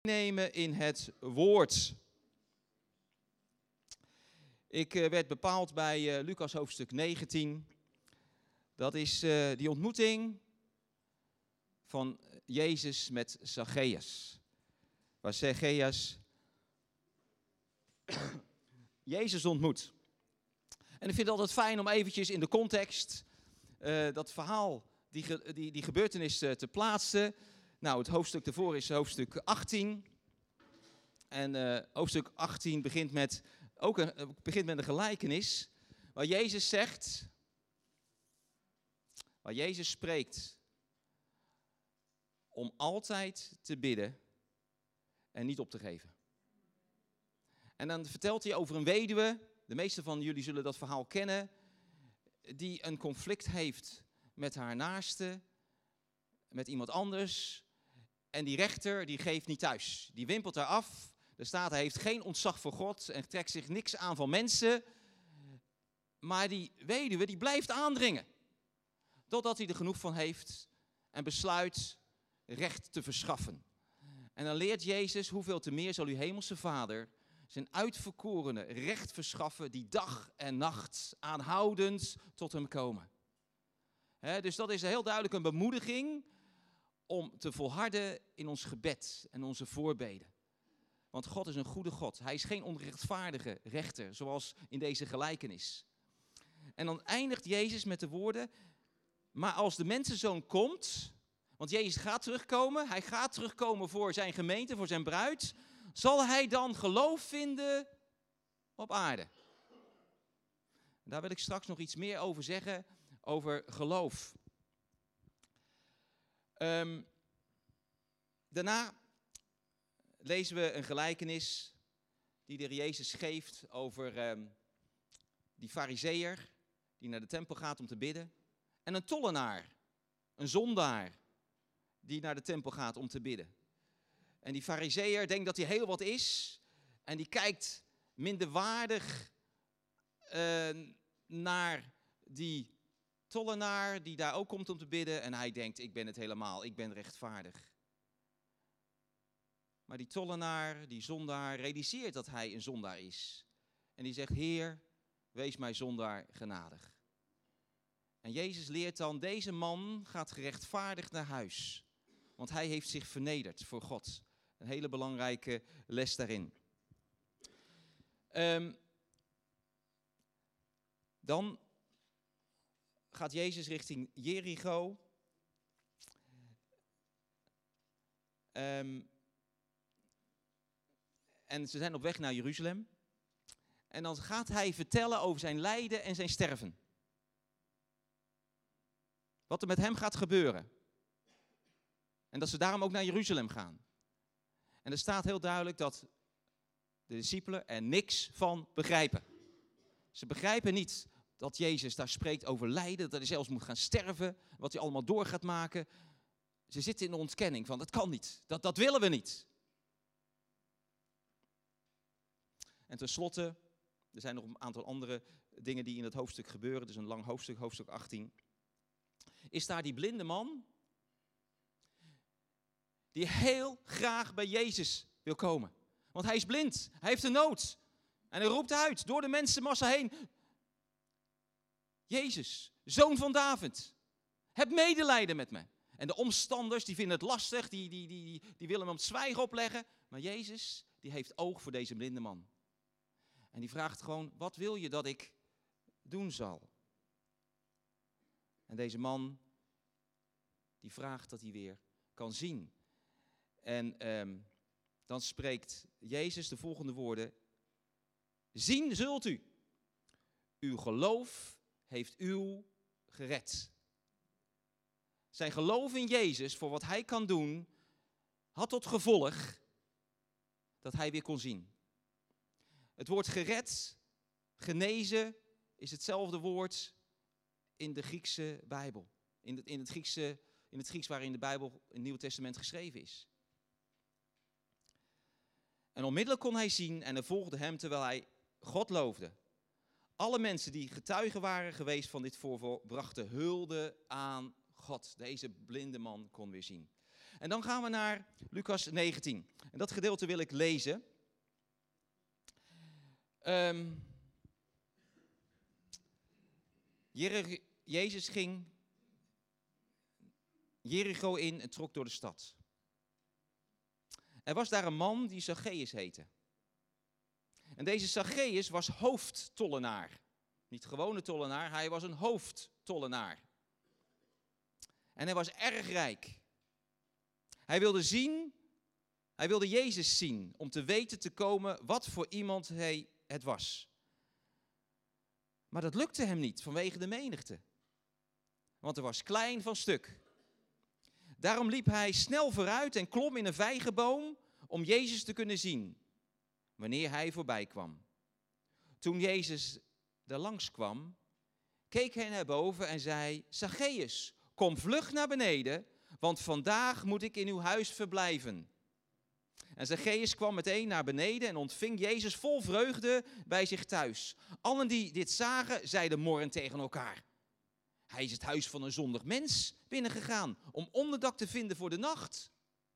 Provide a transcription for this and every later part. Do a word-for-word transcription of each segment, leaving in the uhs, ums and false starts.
Nemen in het woord. Ik uh, werd bepaald bij uh, Lucas hoofdstuk negentien. Dat is uh, die ontmoeting van Jezus met Zacchaeus. Waar Zacchaeus Jezus ontmoet. En ik vind het altijd fijn om eventjes in de context uh, dat verhaal, die, ge, die, die gebeurtenis uh, te plaatsen. Nou, het hoofdstuk daarvoor is hoofdstuk achttien. En uh, hoofdstuk achttien begint met, ook een, begint met een gelijkenis. Waar Jezus zegt, waar Jezus spreekt om altijd te bidden en niet op te geven. En dan vertelt hij over een weduwe, de meeste van jullie zullen dat verhaal kennen, die een conflict heeft met haar naaste, met iemand anders. En die rechter, die geeft niet thuis. Die wimpelt haar af. Er staat, hij heeft geen ontzag voor God en trekt zich niks aan van mensen. Maar die weduwe, die blijft aandringen. Totdat hij er genoeg van heeft en besluit recht te verschaffen. En dan leert Jezus, hoeveel te meer zal uw hemelse Vader zijn uitverkorene recht verschaffen, die dag en nacht aanhoudend tot hem komen. He, dus dat is heel duidelijk een bemoediging om te volharden in ons gebed en onze voorbeden. Want God is een goede God. Hij is geen onrechtvaardige rechter, zoals in deze gelijkenis. En dan eindigt Jezus met de woorden, maar als de mensenzoon komt, want Jezus gaat terugkomen, hij gaat terugkomen voor zijn gemeente, voor zijn bruid, zal hij dan geloof vinden op aarde? Daar wil ik straks nog iets meer over zeggen, over geloof. Um, daarna lezen we een gelijkenis die de Heer Jezus geeft over um, die farizeeër die naar de tempel gaat om te bidden. En een tollenaar, een zondaar die naar de tempel gaat om te bidden. En die farizeeër denkt dat hij heel wat is en die kijkt minderwaardig uh, naar die tollenaar die daar ook komt om te bidden en hij denkt, ik ben het helemaal, ik ben rechtvaardig. Maar die tollenaar, die zondaar, realiseert dat hij een zondaar is. En die zegt, Heer, wees mij zondaar genadig. En Jezus leert dan, deze man gaat gerechtvaardigd naar huis. Want hij heeft zich vernederd voor God. Een hele belangrijke les daarin. Um, dan gaat Jezus richting Jericho. Um, en ze zijn op weg naar Jeruzalem. En dan gaat hij vertellen over zijn lijden en zijn sterven. Wat er met hem gaat gebeuren. En dat ze daarom ook naar Jeruzalem gaan. En er staat heel duidelijk dat de discipelen er niks van begrijpen. Ze begrijpen niet dat Jezus daar spreekt over lijden, dat hij zelfs moet gaan sterven, wat hij allemaal door gaat maken. Ze zitten in de ontkenning van, dat kan niet, dat, dat willen we niet. En tenslotte, er zijn nog een aantal andere dingen die in het hoofdstuk gebeuren, het is een lang hoofdstuk, hoofdstuk achttien. Is daar die blinde man, die heel graag bij Jezus wil komen. Want hij is blind, hij heeft een nood. En hij roept uit, door de mensenmassa heen, Jezus, zoon van David, heb medelijden met me. En de omstanders, die vinden het lastig, die, die, die, die willen hem het zwijgen opleggen. Maar Jezus, die heeft oog voor deze blinde man. En die vraagt gewoon, wat wil je dat ik doen zal? En deze man, die vraagt dat hij weer kan zien. En um, dan spreekt Jezus de volgende woorden. Zien zult u. Uw geloof heeft u gered. Zijn geloof in Jezus voor wat hij kan doen, had tot gevolg dat hij weer kon zien. Het woord gered, genezen, is hetzelfde woord in de Griekse Bijbel. In het, in het, Griekse, in het Grieks waarin de Bijbel in het Nieuwe Testament geschreven is. En onmiddellijk kon hij zien en er volgde hem terwijl hij God loofde. Alle mensen die getuigen waren geweest van dit voorval brachten hulde aan God. Deze blinde man kon weer zien. En dan gaan we naar Lucas negentien. En dat gedeelte wil ik lezen. Um, Jere- Jezus ging Jericho in en trok door de stad. Er was daar een man die Zacchaeus heette. En deze Zacchaeus was hoofdtollenaar. Niet gewone tollenaar, hij was een hoofdtollenaar. En hij was erg rijk. Hij wilde zien, hij wilde Jezus zien, om te weten te komen wat voor iemand hij het was. Maar dat lukte hem niet vanwege de menigte. Want hij was klein van stuk. Daarom liep hij snel vooruit en klom in een vijgenboom om Jezus te kunnen zien, wanneer hij voorbij kwam. Toen Jezus er langs kwam, keek hij naar boven en zei: Zacchaeus, kom vlug naar beneden, want vandaag moet ik in uw huis verblijven. En Zacchaeus kwam meteen naar beneden en ontving Jezus vol vreugde bij zich thuis. Allen die dit zagen, zeiden morrend tegen elkaar: hij is het huis van een zondig mens binnengegaan om onderdak te vinden voor de nacht.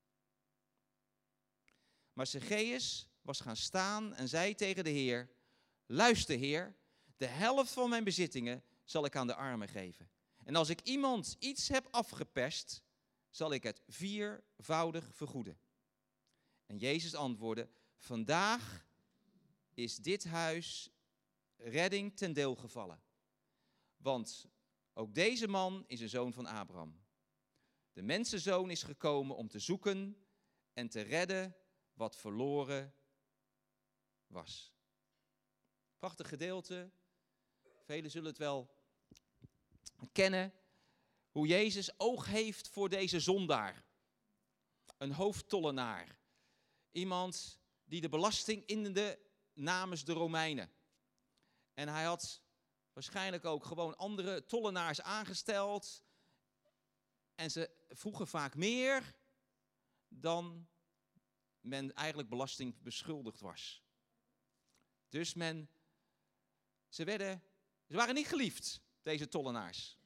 Maar Zacchaeus was gaan staan en zei tegen de Heer: luister Heer, de helft van mijn bezittingen zal ik aan de armen geven. En als ik iemand iets heb afgeperst, zal ik het viervoudig vergoeden. En Jezus antwoordde: vandaag is dit huis redding ten deel gevallen. Want ook deze man is een zoon van Abraham. De mensenzoon is gekomen om te zoeken en te redden wat verloren was. Prachtig gedeelte. Velen zullen het wel kennen. Hoe Jezus oog heeft voor deze zondaar. Een hoofdtollenaar. Iemand die de belasting inde namens de Romeinen. En hij had waarschijnlijk ook gewoon andere tollenaars aangesteld. En ze vroegen vaak meer dan men eigenlijk belasting beschuldigd was. Dus men, ze, werden, ze waren niet geliefd, deze tollenaars.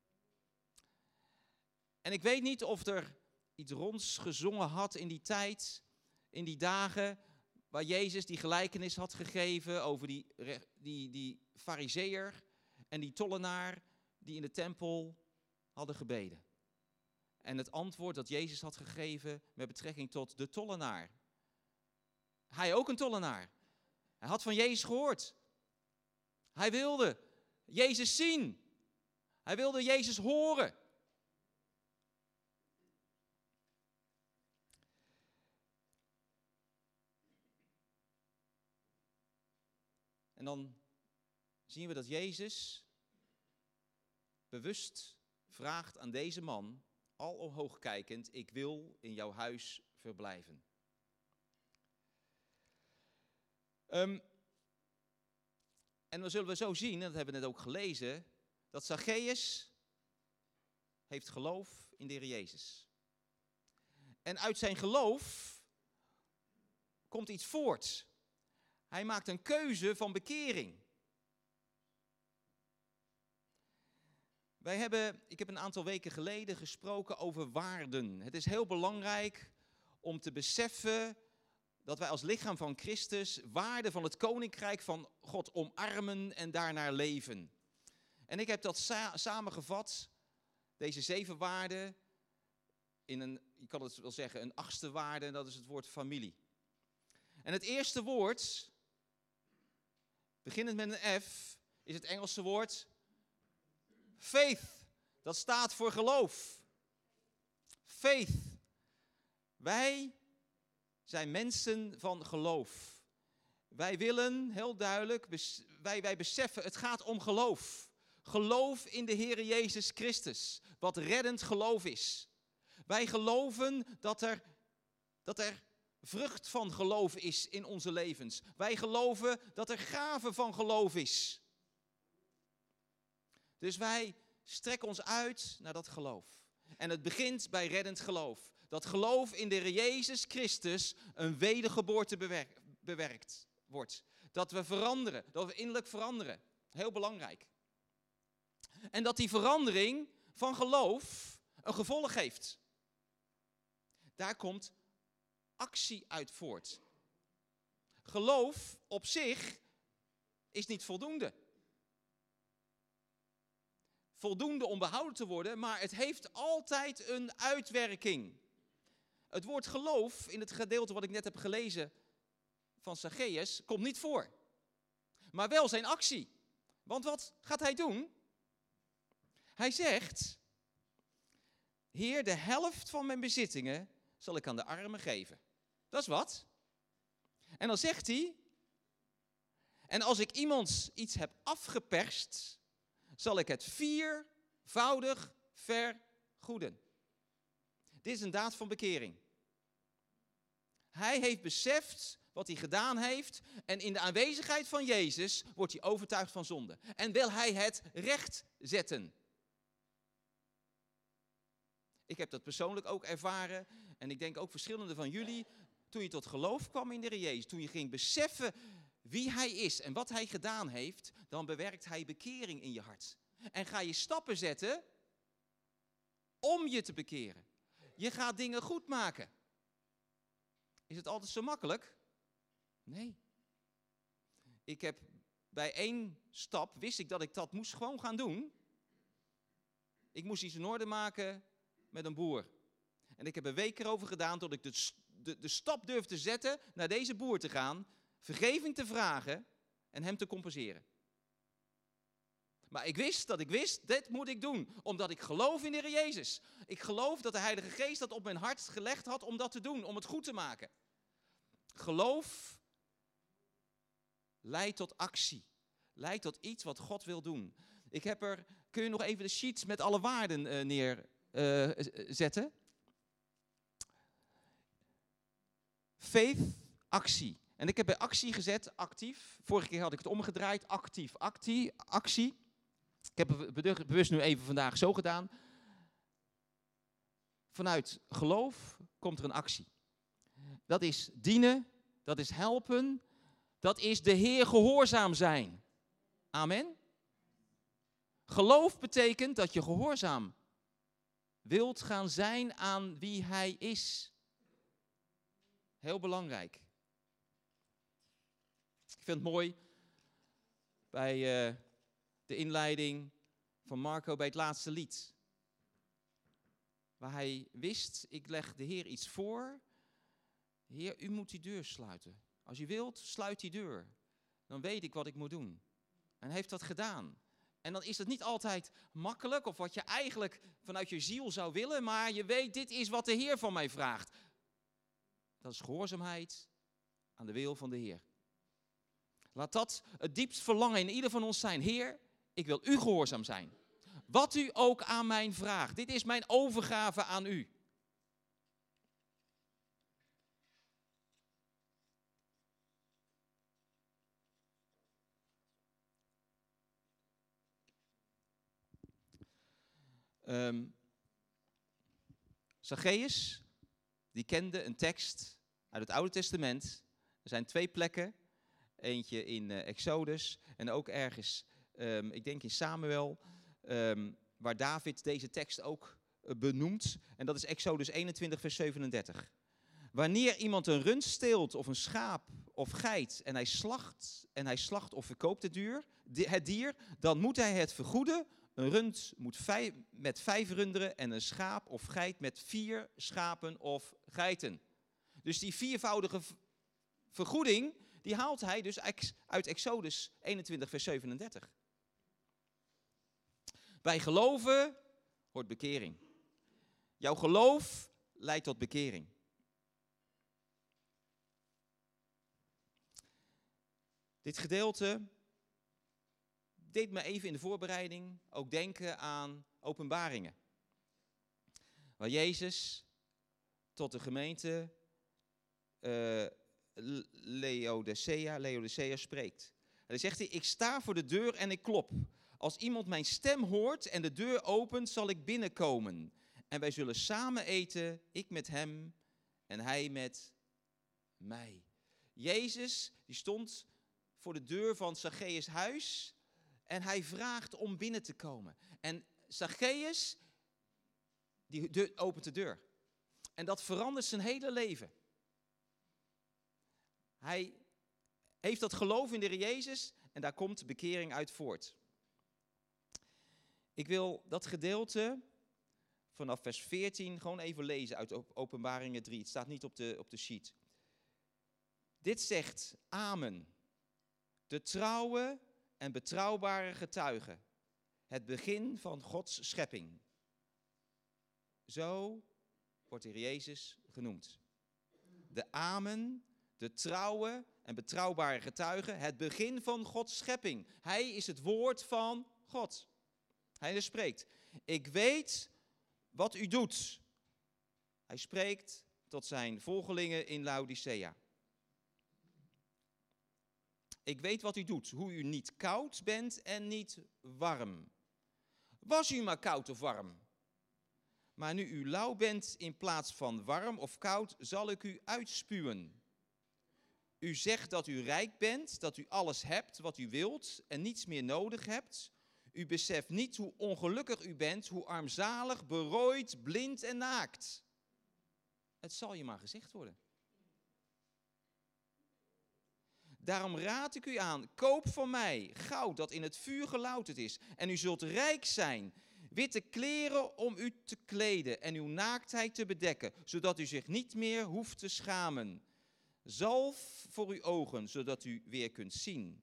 En ik weet niet of er iets ronds gezongen had in die tijd, in die dagen, waar Jezus die gelijkenis had gegeven over die, die, die farizeeër en die tollenaar die in de tempel hadden gebeden. En het antwoord dat Jezus had gegeven met betrekking tot de tollenaar. Hij ook een tollenaar. Hij had van Jezus gehoord. Hij wilde Jezus zien. Hij wilde Jezus horen. En dan zien we dat Jezus bewust vraagt aan deze man, al omhoog kijkend: ik wil in jouw huis verblijven. Um, en dan zullen we zo zien, en dat hebben we net ook gelezen, dat Zacchaeus heeft geloof in de Heer Jezus. En uit zijn geloof komt iets voort. Hij maakt een keuze van bekering. Wij hebben, ik heb een aantal weken geleden gesproken over waarden. Het is heel belangrijk om te beseffen dat wij als lichaam van Christus waarden van het koninkrijk van God omarmen en daarnaar leven. En ik heb dat sa- samengevat, deze zeven waarden, in een, je kan het wel zeggen, een achtste waarde, en dat is het woord familie. En het eerste woord, beginnend met een F, is het Engelse woord faith. Dat staat voor geloof. Faith. Wij zijn mensen van geloof. Wij willen, heel duidelijk, wij, wij beseffen, het gaat om geloof. Geloof in de Heer Jezus Christus, wat reddend geloof is. Wij geloven dat er, dat er vrucht van geloof is in onze levens. Wij geloven dat er gave van geloof is. Dus wij strekken ons uit naar dat geloof. En het begint bij reddend geloof. Dat geloof in de Heer Jezus Christus een wedergeboorte bewerkt, bewerkt wordt. Dat we veranderen, dat we innerlijk veranderen. Heel belangrijk. En dat die verandering van geloof een gevolg heeft. Daar komt actie uit voort. Geloof op zich is niet voldoende. Voldoende om behouden te worden, maar het heeft altijd een uitwerking. Het woord geloof in het gedeelte wat ik net heb gelezen van Zacchaeus komt niet voor. Maar wel zijn actie. Want wat gaat hij doen? Hij zegt, Heer, de helft van mijn bezittingen zal ik aan de armen geven. Dat is wat. En dan zegt hij, en als ik iemand iets heb afgeperst, zal ik het viervoudig vergoeden. Dit is een daad van bekering. Hij heeft beseft wat hij gedaan heeft en in de aanwezigheid van Jezus wordt hij overtuigd van zonde. En wil hij het recht zetten. Ik heb dat persoonlijk ook ervaren en ik denk ook verschillende van jullie. Toen je tot geloof kwam in de Heer Jezus, toen je ging beseffen wie hij is en wat hij gedaan heeft, dan bewerkt hij bekering in je hart. En ga je stappen zetten om je te bekeren. Je gaat dingen goed maken. Is het altijd zo makkelijk? Nee. Ik heb bij één stap, wist ik dat ik dat moest gewoon gaan doen. Ik moest iets in orde maken met een boer. En ik heb een week erover gedaan tot ik de, de, de stap durfde te zetten naar deze boer te gaan, vergeving te vragen en hem te compenseren. Maar ik wist dat ik wist, dit moet ik doen, omdat ik geloof in de Heer Jezus. Ik geloof dat de Heilige Geest dat op mijn hart gelegd had om dat te doen, om het goed te maken. Geloof leidt tot actie, leidt tot iets wat God wil doen. Ik heb er, kun je nog even de sheets met alle waarden uh, neerzetten? Uh, Faith, actie. En ik heb bij actie gezet, actief. Vorige keer had ik het omgedraaid, actief, actie, actie. Ik heb het bewust nu even vandaag zo gedaan. Vanuit geloof komt er een actie. Dat is dienen, dat is helpen, dat is de Heer gehoorzaam zijn. Amen. Geloof betekent dat je gehoorzaam wilt gaan zijn aan wie Hij is. Heel belangrijk. Ik vind het mooi bij uh, de inleiding van Marco bij het laatste lied. Waar hij wist, ik leg de Heer iets voor. Heer, u moet die deur sluiten. Als u wilt, sluit die deur. Dan weet ik wat ik moet doen. En hij heeft dat gedaan. En dan is het niet altijd makkelijk of wat je eigenlijk vanuit je ziel zou willen. Maar je weet, dit is wat de Heer van mij vraagt. Dat is gehoorzaamheid aan de wil van de Heer. Laat dat het diepst verlangen in ieder van ons zijn. Heer, ik wil u gehoorzaam zijn. Wat u ook aan mij vraagt. Dit is mijn overgave aan u. Um, Zacchaeus, die kende een tekst uit het Oude Testament. Er zijn twee plekken. Eentje in uh, Exodus en ook ergens, um, ik denk in Samuel, um, waar David deze tekst ook uh, benoemt. En dat is Exodus eenentwintig, vers zevenendertig. Wanneer iemand een rund steelt of een schaap of geit en hij slacht, en hij slacht of verkoopt het dier, het dier, dan moet hij het vergoeden. Een rund moet vijf, met vijf runderen en een schaap of geit met vier schapen of geiten. Dus die viervoudige v- vergoeding, die haalt hij dus uit Exodus eenentwintig, vers zevenendertig. Bij geloven hoort bekering. Jouw geloof leidt tot bekering. Dit gedeelte deed me even in de voorbereiding ook denken aan Openbaringen. Waar Jezus tot de gemeente uh, Laodicea, Laodicea spreekt. En dan zegt hij, ik sta voor de deur en ik klop. Als iemand mijn stem hoort en de deur opent, zal ik binnenkomen. En wij zullen samen eten, ik met hem en hij met mij. Jezus die stond voor de deur van Zacchaeus' huis en hij vraagt om binnen te komen. En Zacchaeus, die de, opent de deur. En dat verandert zijn hele leven. Hij heeft dat geloof in de Heer Jezus en daar komt bekering uit voort. Ik wil dat gedeelte vanaf vers veertien gewoon even lezen uit Openbaringen drie. Het staat niet op de, op de sheet. Dit zegt Amen, de trouwe en betrouwbare getuige, het begin van Gods schepping. Zo wordt de Heer Jezus genoemd. De Amen, de trouwe en betrouwbare getuige, het begin van Gods schepping. Hij is het woord van God. Hij spreekt. Ik weet wat u doet. Hij spreekt tot zijn volgelingen in Laodicea. Ik weet wat u doet, hoe u niet koud bent en niet warm. Was u maar koud of warm. Maar nu u lauw bent in plaats van warm of koud, zal ik u uitspuwen. U zegt dat u rijk bent, dat u alles hebt wat u wilt en niets meer nodig hebt. U beseft niet hoe ongelukkig u bent, hoe armzalig, berooid, blind en naakt. Het zal je maar gezegd worden. Daarom raad ik u aan, koop van mij goud dat in het vuur gelouterd is. En u zult rijk zijn, witte kleren om u te kleden en uw naaktheid te bedekken, zodat u zich niet meer hoeft te schamen. Zalf voor uw ogen, zodat u weer kunt zien.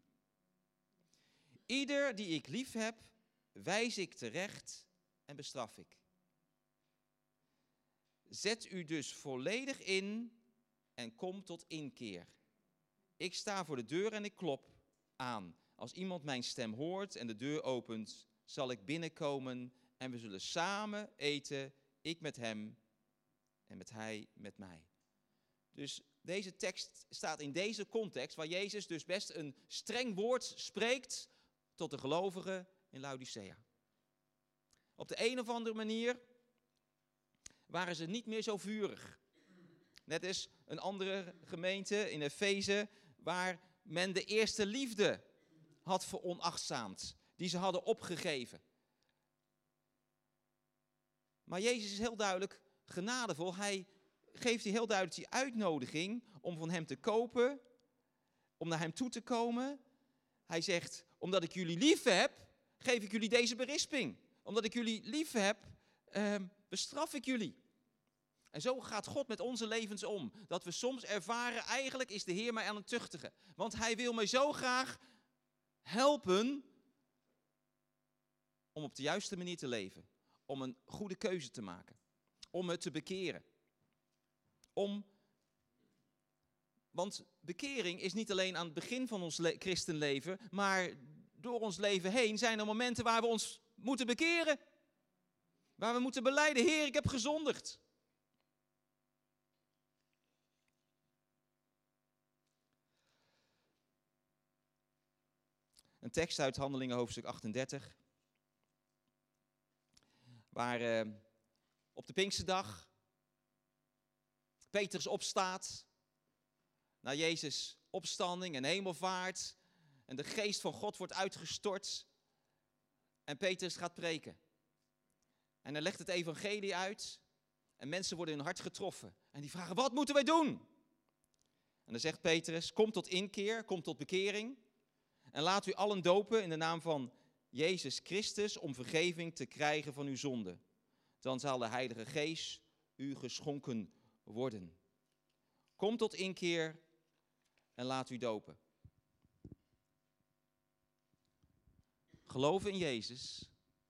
Ieder die ik lief heb, wijs ik terecht en bestraf ik. Zet u dus volledig in en kom tot inkeer. Ik sta voor de deur en ik klop aan. Als iemand mijn stem hoort en de deur opent, zal ik binnenkomen en we zullen samen eten, ik met hem en met hij met mij. Dus deze tekst staat in deze context, waar Jezus dus best een streng woord spreekt tot de gelovigen in Laodicea. Op de een of andere manier waren ze niet meer zo vurig. Net als een andere gemeente in Efeze, waar men de eerste liefde had veronachtzaamd, die ze hadden opgegeven. Maar Jezus is heel duidelijk genadevol. Hij geeft hier heel duidelijk die uitnodiging om van hem te kopen, om naar hem toe te komen. Hij zegt, omdat ik jullie lief heb, geef ik jullie deze berisping. Omdat ik jullie lief heb, eh, bestraf ik jullie. En zo gaat God met onze levens om. Dat we soms ervaren, eigenlijk is de Heer mij aan het tuchtigen. Want hij wil mij zo graag helpen om op de juiste manier te leven. Om een goede keuze te maken. Om me te bekeren. Om, want bekering is niet alleen aan het begin van ons le- christenleven, maar door ons leven heen zijn er momenten waar we ons moeten bekeren. Waar we moeten belijden, Heer, ik heb gezondigd. Een tekst uit Handelingen hoofdstuk achtendertig. Waar uh, op de Pinksterdag Petrus opstaat. Na Jezus' opstanding en hemelvaart. En de geest van God wordt uitgestort. En Petrus gaat preken. En hij legt het evangelie uit. En mensen worden in hun hart getroffen. En die vragen, wat moeten wij doen? En dan zegt Petrus, kom tot inkeer, kom tot bekering. En laat u allen dopen in de naam van Jezus Christus om vergeving te krijgen van uw zonden. Dan zal de Heilige Geest u geschonken worden. Kom tot inkeer en laat u dopen. Geloven in Jezus.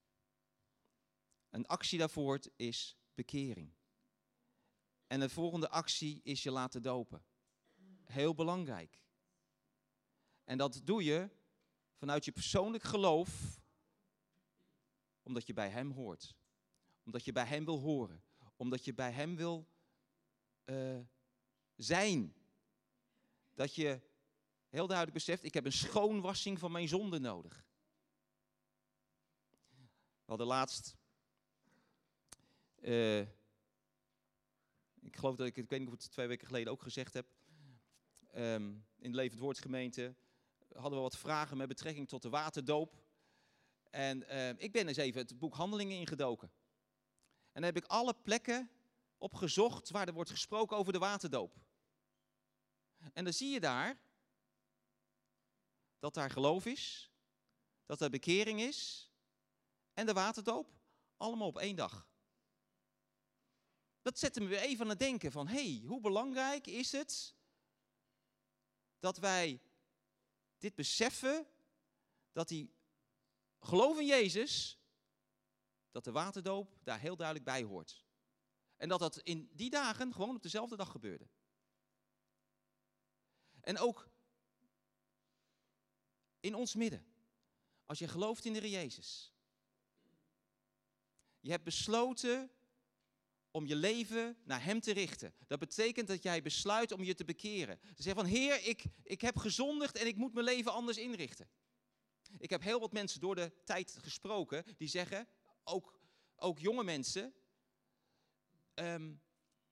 Een actie daarvoor is bekering. En de volgende actie is je laten dopen. Heel belangrijk. En dat doe je vanuit je persoonlijk geloof, omdat je bij hem hoort. Omdat je bij hem wil horen. Omdat je bij hem wil uh, zijn. Dat je heel duidelijk beseft, ik heb een schoonwassing van mijn zonde nodig. We hadden laatst, uh, ik geloof dat ik, ik weet niet of ik het twee weken geleden ook gezegd heb, um, in de Levend Woord gemeente, hadden we wat vragen met betrekking tot de waterdoop. En uh, ik ben eens even het boek Handelingen ingedoken. En dan heb ik alle plekken opgezocht waar er wordt gesproken over de waterdoop. En dan zie je daar dat daar geloof is, dat er bekering is en de waterdoop, allemaal op één dag. Dat zette me weer even aan het denken van, hé, hey, hoe belangrijk is het dat wij dit beseffen, dat die geloof in Jezus, dat de waterdoop daar heel duidelijk bij hoort. En dat dat in die dagen gewoon op dezelfde dag gebeurde. En ook in ons midden, als je gelooft in de Heer Jezus. Je hebt besloten om je leven naar Hem te richten. Dat betekent dat jij besluit om je te bekeren. Te zeggen van, Heer, ik, ik heb gezondigd en ik moet mijn leven anders inrichten. Ik heb heel wat mensen door de tijd gesproken die zeggen, ook, ook jonge mensen, um,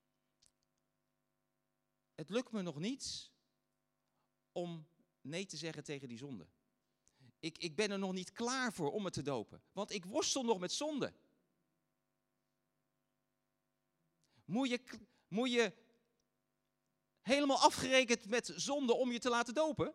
het lukt me nog niet om nee te zeggen tegen die zonde. Ik, ik ben er nog niet klaar voor om me te dopen, want ik worstel nog met zonde. Moet je, moet je helemaal afgerekend met zonde om je te laten dopen?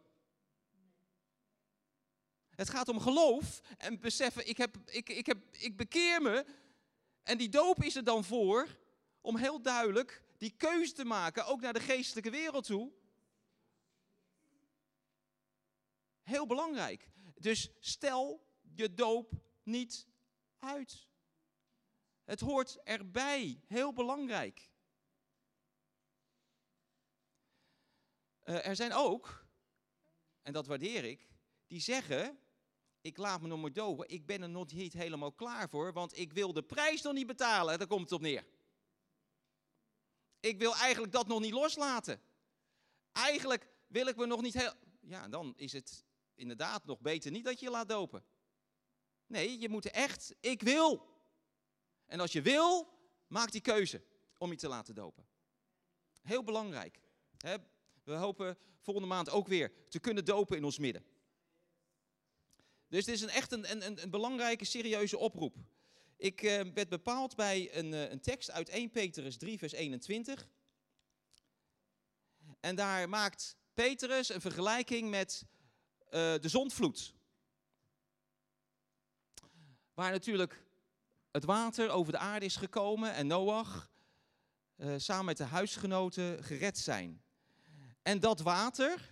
Het gaat om geloof en beseffen, ik, heb, ik, ik, heb, ik bekeer me. En die doop is er dan voor om heel duidelijk die keuze te maken, ook naar de geestelijke wereld toe. Heel belangrijk. Dus stel je doop niet uit. Het hoort erbij. Heel belangrijk. Uh, er zijn ook, en dat waardeer ik, die zeggen, ik laat me nog maar dopen, ik ben er nog niet helemaal klaar voor, want ik wil de prijs nog niet betalen. Daar komt het op neer. Ik wil eigenlijk dat nog niet loslaten. Eigenlijk wil ik me nog niet heel... Ja, dan is het inderdaad nog beter niet dat je je laat dopen. Nee, je moet echt, ik wil. En als je wil, maak die keuze om je te laten dopen. Heel belangrijk. Hè? We hopen volgende maand ook weer te kunnen dopen in ons midden. Dus dit is een echt een, een, een belangrijke, serieuze oproep. Ik uh, werd bepaald bij een, uh, een tekst uit eerste Petrus drie, vers eenentwintig. En daar maakt Petrus een vergelijking met uh, de zondvloed. Waar natuurlijk het water over de aarde is gekomen en Noach uh, samen met de huisgenoten gered zijn. En dat water,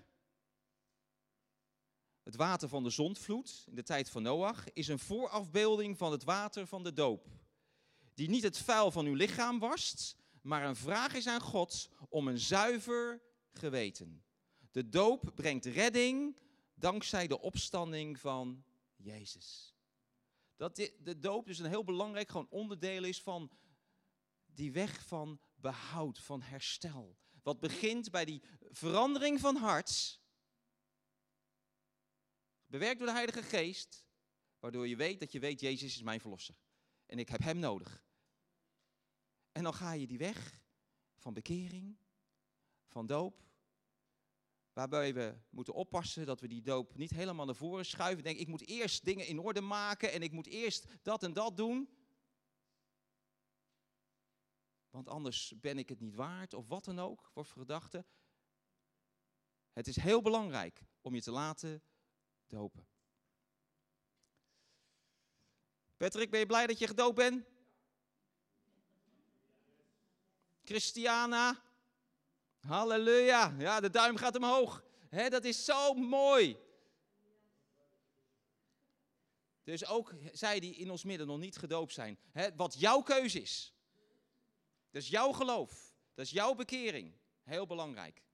het water van de zondvloed in de tijd van Noach, is een voorafbeelding van het water van de doop. Die niet het vuil van uw lichaam wast, maar een vraag is aan God om een zuiver geweten. De doop brengt redding dankzij de opstanding van Jezus. Dat de doop dus een heel belangrijk gewoon onderdeel is van die weg van behoud, van herstel. Wat begint bij die verandering van hart, bewerkt door de Heilige Geest, waardoor je weet dat je weet, Jezus is mijn verlosser. En ik heb hem nodig. En dan ga je die weg van bekering, van doop, waarbij we moeten oppassen dat we die doop niet helemaal naar voren schuiven. Denk, ik moet eerst dingen in orde maken en ik moet eerst dat en dat doen. Want anders ben ik het niet waard of wat dan ook, wordt gedachte. Het is heel belangrijk om je te laten dopen. Patrick, ben je blij dat je gedoopt bent? Christiana? Halleluja. Ja, de duim gaat omhoog. He, dat is zo mooi. Dus ook zij die in ons midden nog niet gedoopt zijn. He, wat jouw keuze is. Dat is jouw geloof. Dat is jouw bekering. Heel belangrijk.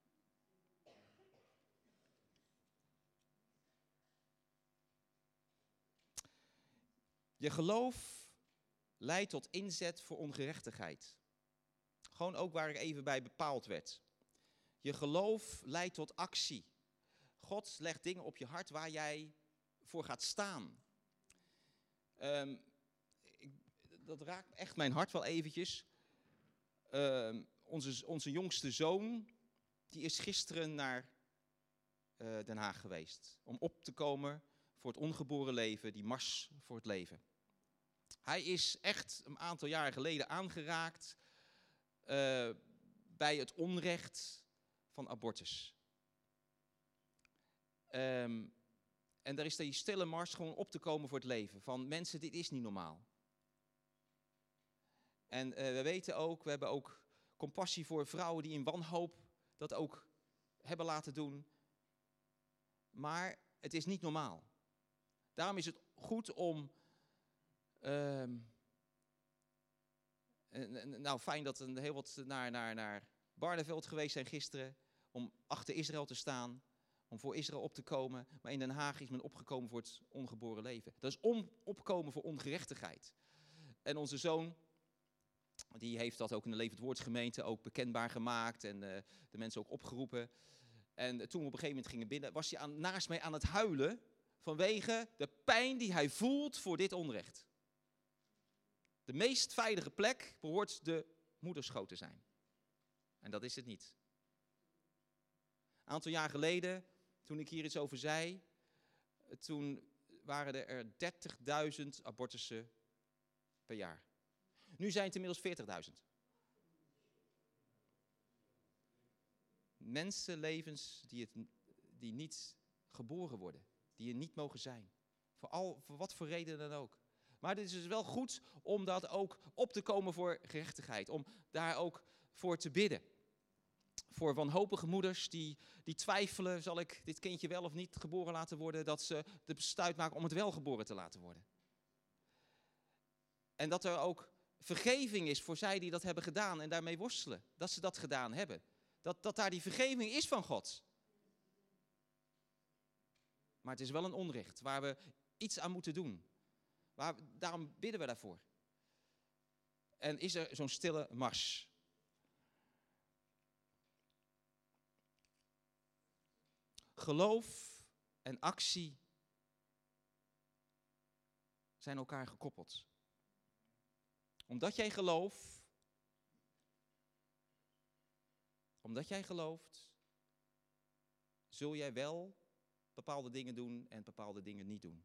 Je geloof leidt tot inzet voor ongerechtigheid. Gewoon ook waar ik even bij bepaald werd. Je geloof leidt tot actie. God legt dingen op je hart waar jij voor gaat staan. Um, ik, dat raakt echt mijn hart wel eventjes. Um, onze, onze jongste zoon, die is gisteren naar uh, Den Haag geweest. Om op te komen voor het ongeboren leven, die mars voor het leven. Hij is echt een aantal jaren geleden aangeraakt uh, bij het onrecht van abortus. Um, en daar is die stille mars gewoon op te komen voor het leven. Van mensen, dit is niet normaal. En uh, we weten ook, we hebben ook compassie voor vrouwen die in wanhoop dat ook hebben laten doen. Maar het is niet normaal. Daarom is het goed om... Uh, nou, fijn dat er heel wat naar, naar, naar Barneveld geweest zijn gisteren. Om achter Israël te staan. Om voor Israël op te komen. Maar in Den Haag is men opgekomen voor het ongeboren leven. Dat is om, opkomen voor ongerechtigheid. En onze zoon, die heeft dat ook in de Levend Woord gemeente ook bekendbaar gemaakt. En uh, de mensen ook opgeroepen. En toen we op een gegeven moment gingen binnen, was hij aan, naast mij aan het huilen. Vanwege de pijn die hij voelt voor dit onrecht. De meest veilige plek behoort de moederschoot te zijn. En dat is het niet. Een aantal jaar geleden, toen ik hier iets over zei, toen waren er dertigduizend abortussen per jaar. Nu zijn het inmiddels veertigduizend. Mensenlevens die, het, die niet geboren worden, die er niet mogen zijn. Voor, al, voor wat voor reden dan ook. Maar het is dus wel goed om dat ook op te komen voor gerechtigheid. Om daar ook voor te bidden. Voor wanhopige moeders die, die twijfelen, zal ik dit kindje wel of niet geboren laten worden, dat ze de besluit maken om het wel geboren te laten worden. En dat er ook vergeving is voor zij die dat hebben gedaan en daarmee worstelen. Dat ze dat gedaan hebben. Dat, dat daar die vergeving is van God. Maar het is wel een onrecht waar we iets aan moeten doen. Waar, daarom bidden we daarvoor. En is er zo'n stille mars. Geloof en actie zijn elkaar gekoppeld. Omdat jij gelooft, omdat jij gelooft, zul jij wel bepaalde dingen doen en bepaalde dingen niet doen.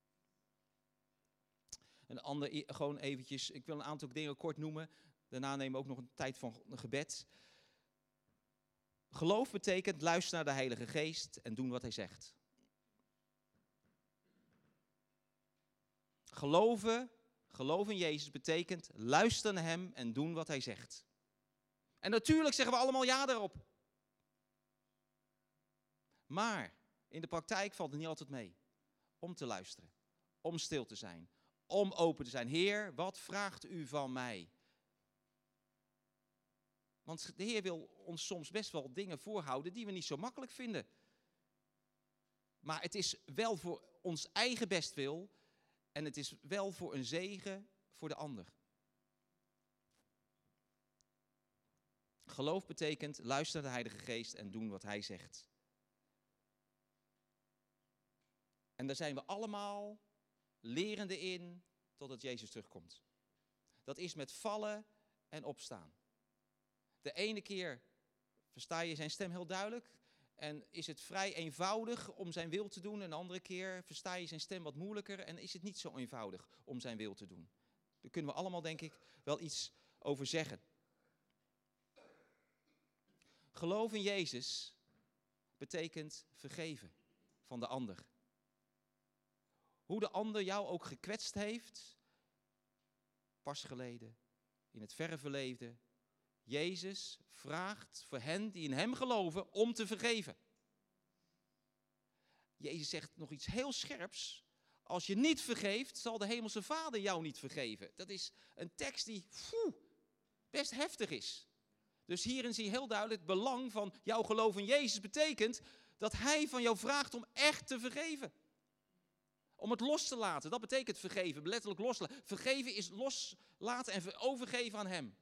Een ander, gewoon eventjes, ik wil een aantal dingen kort noemen. Daarna nemen we ook nog een tijd van gebed. Geloof betekent luisteren naar de Heilige Geest en doen wat hij zegt. Geloven, geloof in Jezus betekent luisteren naar hem en doen wat hij zegt. En natuurlijk zeggen we allemaal ja daarop. Maar in de praktijk valt het niet altijd mee. Om te luisteren, om stil te zijn, om open te zijn. Heer, wat vraagt u van mij? Want de Heer wil ons soms best wel dingen voorhouden die we niet zo makkelijk vinden. Maar het is wel voor ons eigen bestwil en het is wel voor een zegen voor de ander. Geloof betekent luisteren naar de Heilige Geest en doen wat hij zegt. En daar zijn we allemaal lerende in totdat Jezus terugkomt. Dat is met vallen en opstaan. De ene keer versta je zijn stem heel duidelijk en is het vrij eenvoudig om zijn wil te doen. En de andere keer versta je zijn stem wat moeilijker en is het niet zo eenvoudig om zijn wil te doen. Daar kunnen we allemaal, denk ik, wel iets over zeggen. Geloof in Jezus betekent vergeven van de ander. Hoe de ander jou ook gekwetst heeft, pas geleden, in het verre verleden. Jezus vraagt voor hen die in hem geloven om te vergeven. Jezus zegt nog iets heel scherps. Als je niet vergeeft, zal de hemelse Vader jou niet vergeven. Dat is een tekst die pfoe, best heftig is. Dus hierin zie je heel duidelijk het belang van jouw geloof in Jezus betekent dat hij van jou vraagt om echt te vergeven. Om het los te laten, dat betekent vergeven, letterlijk loslaten. Vergeven is loslaten en overgeven aan hem.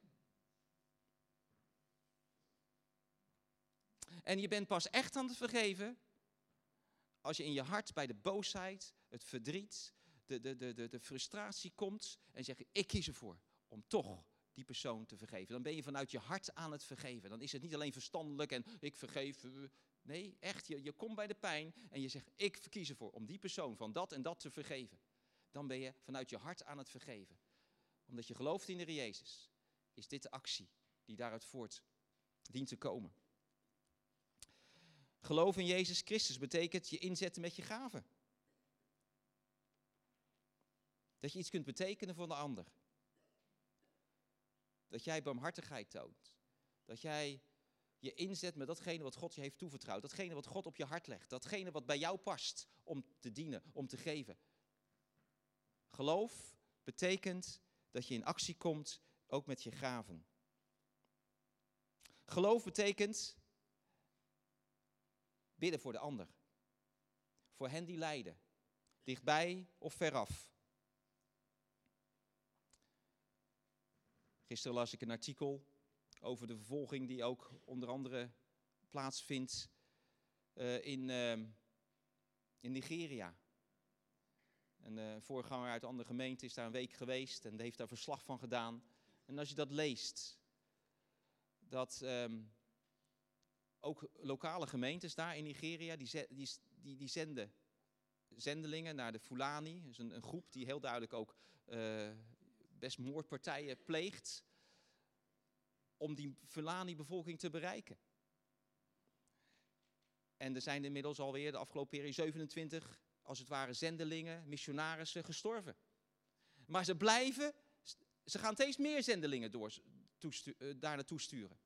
En je bent pas echt aan het vergeven als je in je hart bij de boosheid, het verdriet, de, de, de, de, de frustratie komt en zegt, ik kies ervoor om toch die persoon te vergeven. Dan ben je vanuit je hart aan het vergeven. Dan is het niet alleen verstandelijk en ik vergeef. Nee, echt, je, je komt bij de pijn en je zegt, ik verkies ervoor om die persoon van dat en dat te vergeven. Dan ben je vanuit je hart aan het vergeven. Omdat je gelooft in de Heer Jezus, is dit de actie die daaruit voort dient te komen. Geloof in Jezus Christus betekent je inzetten met je gaven. Dat je iets kunt betekenen voor de ander. Dat jij barmhartigheid toont. Dat jij je inzet met datgene wat God je heeft toevertrouwd. Datgene wat God op je hart legt. Datgene wat bij jou past om te dienen, om te geven. Geloof betekent dat je in actie komt, ook met je gaven. Geloof betekent bidden voor de ander. Voor hen die lijden. Dichtbij of veraf. Gisteren las ik een artikel over de vervolging die ook onder andere plaatsvindt uh, in, uh, in Nigeria. Een uh, voorganger uit een andere gemeente is daar een week geweest en heeft daar verslag van gedaan. En als je dat leest, dat um, ook lokale gemeentes daar in Nigeria, die, ze, die, die, die zenden zendelingen naar de Fulani. Dat is een, een groep die heel duidelijk ook uh, best moordpartijen pleegt om die Fulani-bevolking te bereiken. En er zijn inmiddels alweer de afgelopen periode zevenentwintig, als het ware, zendelingen, missionarissen gestorven. Maar ze blijven, ze gaan steeds meer zendelingen door, toestu- uh, daar naartoe sturen.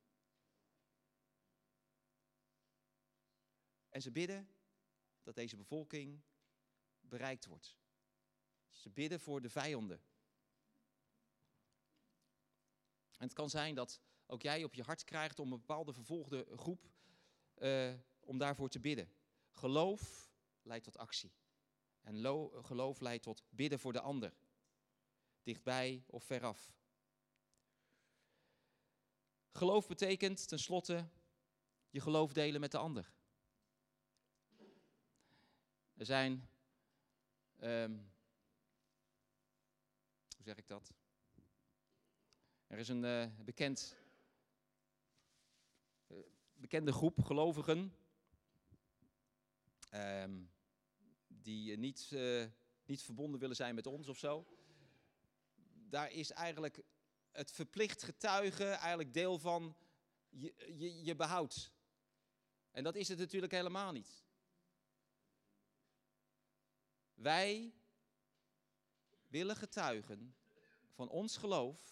En ze bidden dat deze bevolking bereikt wordt. Ze bidden voor de vijanden. En het kan zijn dat ook jij op je hart krijgt om een bepaalde vervolgde groep, uh, om daarvoor te bidden. Geloof leidt tot actie. En lo- geloof leidt tot bidden voor de ander. Dichtbij of veraf. Geloof betekent tenslotte je geloof delen met de ander. Er zijn, um, hoe zeg ik dat? Er is een uh, bekend, uh, bekende groep gelovigen um, die uh, niet, uh, niet verbonden willen zijn met ons of zo. Daar is eigenlijk het verplicht getuigen eigenlijk deel van je, je, je behoud. En dat is het natuurlijk helemaal niet. Wij willen getuigen van ons geloof,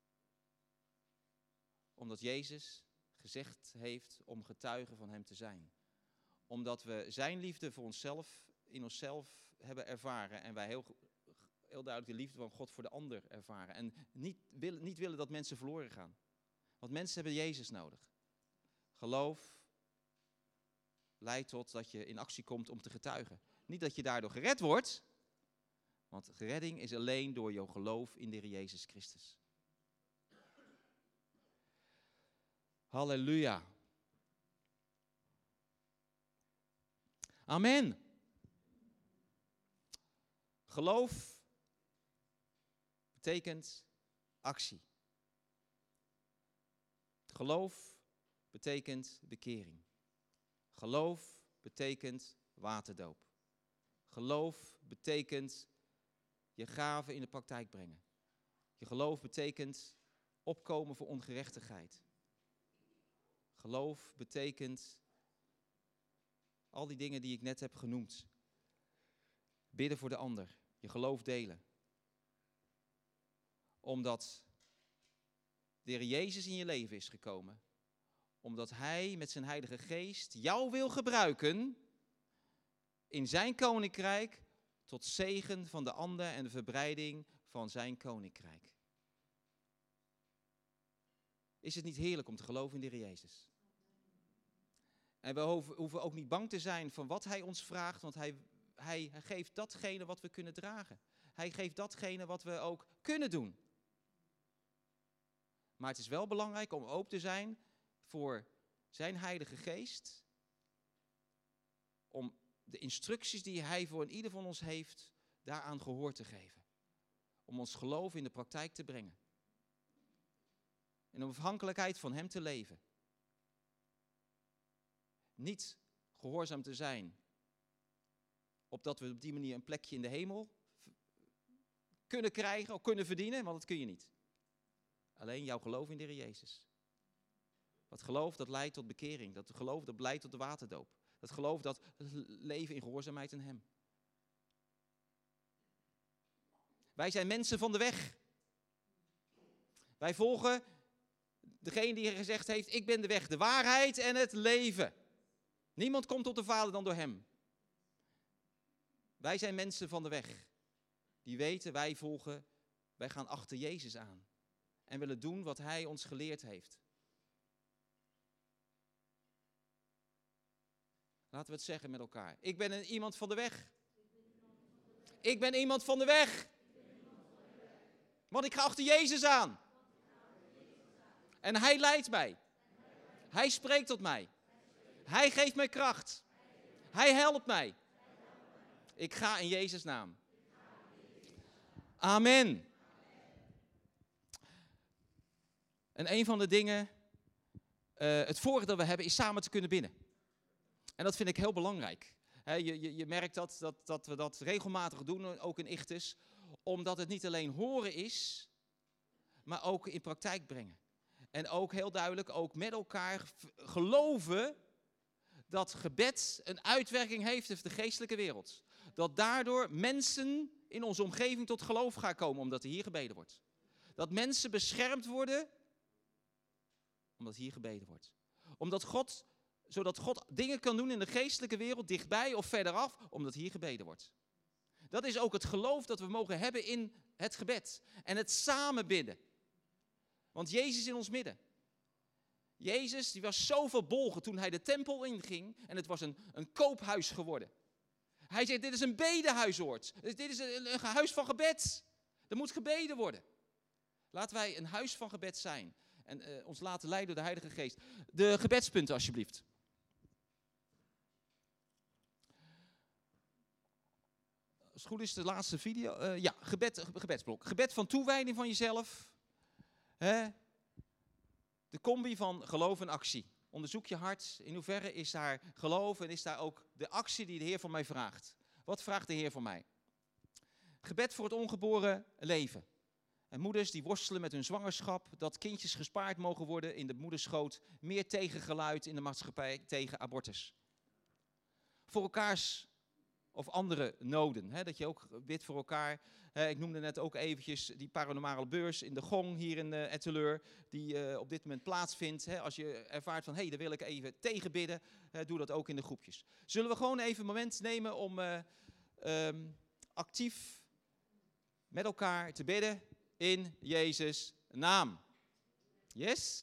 omdat Jezus gezegd heeft om getuigen van hem te zijn. Omdat we zijn liefde voor onszelf, in onszelf hebben ervaren en wij heel, heel duidelijk de liefde van God voor de ander ervaren. En niet willen, niet willen dat mensen verloren gaan. Want mensen hebben Jezus nodig. Geloof leidt tot dat je in actie komt om te getuigen. Niet dat je daardoor gered wordt, want redding is alleen door jouw geloof in de Heer Jezus Christus. Halleluja. Amen. Geloof betekent actie. Geloof betekent bekering. Geloof betekent waterdoop. Geloof betekent je gaven in de praktijk brengen. Je geloof betekent opkomen voor ongerechtigheid. Geloof betekent al die dingen die ik net heb genoemd. Bidden voor de ander. Je geloof delen. Omdat de Heer Jezus in je leven is gekomen. Omdat Hij met zijn Heilige Geest jou wil gebruiken in zijn koninkrijk tot zegen van de ander en de verbreiding van zijn koninkrijk. Is het niet heerlijk om te geloven in de Heer Jezus? En we hoeven ook niet bang te zijn van wat Hij ons vraagt, want Hij, hij, hij geeft datgene wat we kunnen dragen. Hij geeft datgene wat we ook kunnen doen. Maar het is wel belangrijk om open te zijn voor zijn Heilige Geest, om de instructies die Hij voor ieder van ons heeft, daaraan gehoor te geven. Om ons geloof in de praktijk te brengen. In afhankelijkheid van Hem te leven. Niet gehoorzaam te zijn, opdat we op die manier een plekje in de hemel kunnen krijgen of kunnen verdienen, want dat kun je niet. Alleen jouw geloof in de Heer Jezus. Dat geloof dat leidt tot bekering. Dat geloof dat leidt tot de waterdoop. Dat geloof dat leven in gehoorzaamheid aan hem. Wij zijn mensen van de weg. Wij volgen degene die gezegd heeft, ik ben de weg, de waarheid en het leven. Niemand komt tot de Vader dan door hem. Wij zijn mensen van de weg. Die weten, wij volgen, wij gaan achter Jezus aan. En willen doen wat hij ons geleerd heeft. Laten we het zeggen met elkaar. Ik ben een iemand van de weg. Ik ben iemand van de weg. Want ik ga achter Jezus aan. En hij leidt mij. Hij spreekt tot mij. Hij geeft mij kracht. Hij helpt mij. Ik ga in Jezus' naam. Amen. En een van de dingen, uh, het voordeel dat we hebben, is samen te kunnen bidden. En dat vind ik heel belangrijk. He, je, je, je merkt dat, dat, dat we dat regelmatig doen, ook in Ichthus. Omdat het niet alleen horen is, maar ook in praktijk brengen. En ook heel duidelijk, ook met elkaar geloven dat gebed een uitwerking heeft op de geestelijke wereld. Dat daardoor mensen in onze omgeving tot geloof gaan komen, omdat er hier gebeden wordt. Dat mensen beschermd worden, omdat hier gebeden wordt. Omdat God, zodat God dingen kan doen in de geestelijke wereld, dichtbij of verderaf, omdat hier gebeden wordt. Dat is ook het geloof dat we mogen hebben in het gebed. En het samen bidden. Want Jezus is in ons midden. Jezus die was zo verbolgen toen hij de tempel inging. En het was een, een koophuis geworden. Hij zei, dit is een bedehuisoord. Dit is een, een huis van gebed. Er moet gebeden worden. Laten wij een huis van gebed zijn. En uh, ons laten leiden door de Heilige Geest. De gebedspunten alsjeblieft. Als het goed is de laatste video. Uh, ja, gebed, gebedsblok. Gebed van toewijding van jezelf. Hè? De combi van geloof en actie. Onderzoek je hart. In hoeverre is daar geloof en is daar ook de actie die de Heer van mij vraagt. Wat vraagt de Heer van mij? Gebed voor het ongeboren leven. En moeders die worstelen met hun zwangerschap. Dat kindjes gespaard mogen worden in de moederschoot. Meer tegengeluid in de maatschappij tegen abortus. Voor elkaars of andere noden. Hè? Dat je ook bidt voor elkaar. Uh, ik noemde net ook eventjes die paranormale beurs in de Gong hier in uh, Etteleur. Die uh, op dit moment plaatsvindt. Hè? Als je ervaart van, hé, hey, daar wil ik even tegen bidden. Uh, doe dat ook in de groepjes. Zullen we gewoon even een moment nemen om uh, um, actief met elkaar te bidden in Jezus' naam. Yes?